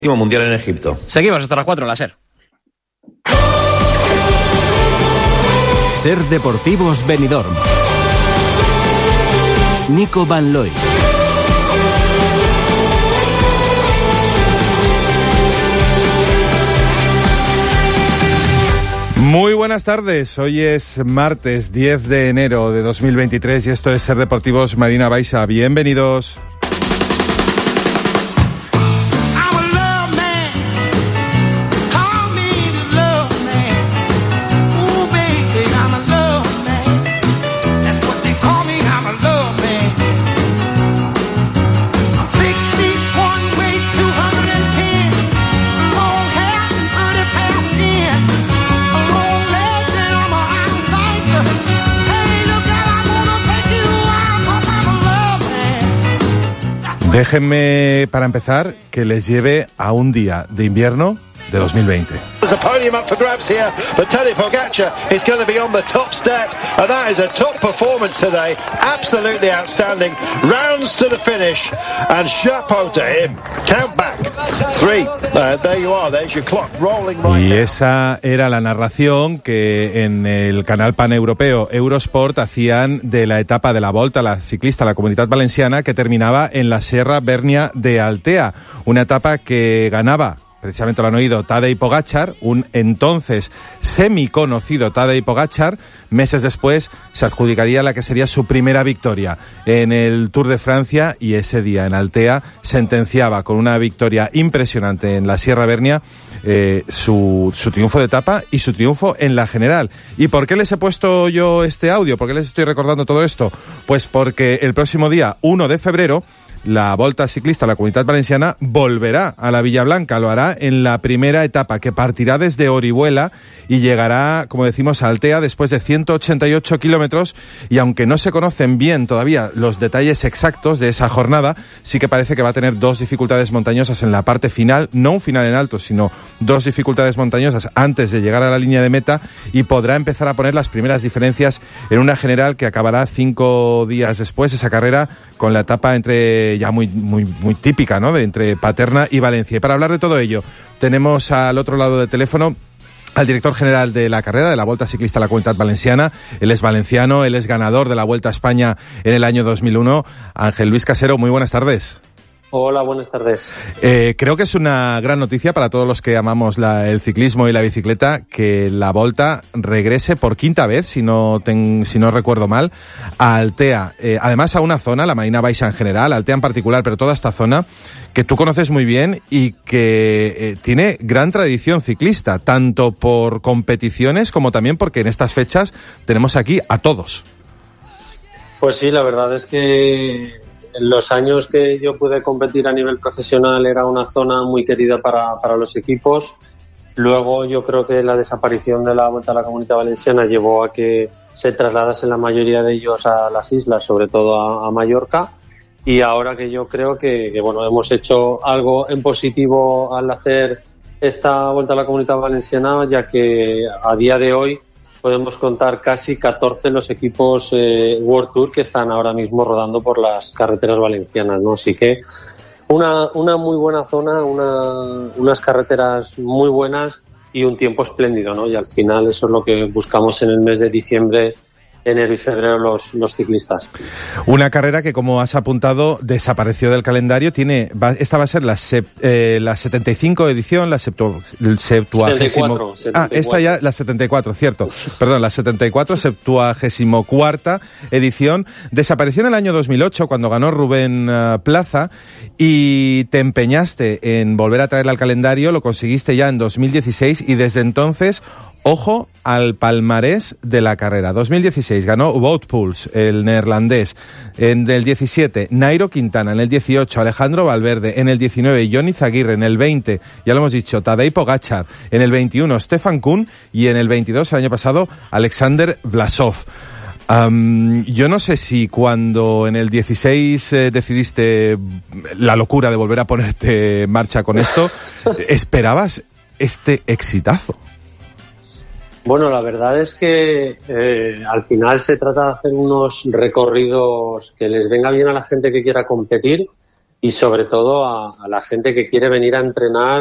Último mundial en Egipto. Seguimos hasta las 4 en la SER. SER Deportivos Benidorm. Nico Van Looy. Muy buenas tardes, hoy es martes 10 de enero de 2023 y esto es SER Deportivos Marina Baixa. Bienvenidos. Déjenme, para empezar, que les lleve a un día de invierno de 2020. There's a podium up for grabs here, but Tadej Pogačar is going to be on the top step, and that is a top performance today. Absolutely outstanding. Rounds to the finish, and chapeau to him. Count back. 3. There you are. There's your clock rolling right Y now. esa era la narración que en el canal paneuropeo Eurosport hacían de la etapa de la Volta, la ciclista, la Comunitat Valenciana, que terminaba en la Sierra Bernia de Altea. Una etapa que ganaba, precisamente lo han oído, Tadej Pogačar, un entonces semiconocido Tadej Pogačar. Meses después se adjudicaría la que sería su primera victoria en el Tour de Francia, y ese día en Altea sentenciaba con una victoria impresionante en la Sierra Bernia su triunfo de etapa y su triunfo en la general. ¿Y por qué les he puesto yo este audio? ¿Por qué les estoy recordando todo esto? Pues porque el próximo día 1 de febrero la Volta Ciclista, la Comunitat Valenciana, volverá a la Villa Blanca. Lo hará en la primera etapa, que partirá desde Orihuela y llegará, como decimos, a Altea después de 188 kilómetros. Y aunque no se conocen bien todavía los detalles exactos de esa jornada, sí que parece que va a tener dos dificultades montañosas en la parte final. No un final en alto, sino dos dificultades montañosas antes de llegar a la línea de meta, y podrá empezar a poner las primeras diferencias en una general que acabará 5 días después, esa carrera, con la etapa ya muy típica, ¿no?, de entre Paterna y Valencia. Y para hablar de todo ello, tenemos al otro lado del teléfono al director general de la carrera, de la Volta Ciclista a la Comunitat Valenciana. Él es valenciano, él es ganador de la Vuelta a España en el año 2001. Ángel Luis Casero, muy buenas tardes. Hola, buenas tardes. Creo que es una gran noticia para todos los que amamos el ciclismo y la bicicleta que la Volta regrese por quinta vez, si no recuerdo mal, a Altea. Además a una zona, la Marina Baixa en general, Altea en particular, pero toda esta zona que tú conoces muy bien y que tiene gran tradición ciclista, tanto por competiciones como también porque en estas fechas tenemos aquí a todos. Pues sí, la verdad es que en los años que yo pude competir a nivel profesional era una zona muy querida para los equipos. Luego yo creo que la desaparición de la Vuelta a la Comunitat Valenciana llevó a que se trasladasen la mayoría de ellos a las islas, sobre todo a Mallorca. Y ahora que yo creo que bueno, hemos hecho algo en positivo al hacer esta Vuelta a la Comunitat Valenciana, ya que a día de hoy podemos contar casi 14 los equipos World Tour que están ahora mismo rodando por las carreteras valencianas, ¿no? Así que una muy buena zona, unas carreteras muy buenas y un tiempo espléndido, ¿no? Y al final eso es lo que buscamos en el mes de diciembre, enero y febrero los ciclistas. Una carrera que, como has apuntado, desapareció del calendario. Esta va a ser la 75 edición, la 74. Esta ya la 74, cierto. Perdón, la 74, 74ª edición. Desapareció en el año 2008 cuando ganó Rubén Plaza, y te empeñaste en volver a traerla al calendario. Lo conseguiste ya en 2016 y desde entonces, ojo al palmarés de la carrera. 2016 ganó Wout Poels, el neerlandés. En el 17, Nairo Quintana. En el 18, Alejandro Valverde. En el 19, Johnny Zaguirre. En el 20, ya lo hemos dicho, Tadej Pogačar. En el 21, Stefan Kuhn. Y en el 22, el año pasado, Alexander Vlasov. Yo no sé si cuando en el 16 decidiste la locura de volver a ponerte en marcha con esto, esperabas este exitazo. Bueno, la verdad es que al final se trata de hacer unos recorridos que les venga bien a la gente que quiera competir, y sobre todo a la gente que quiere venir a entrenar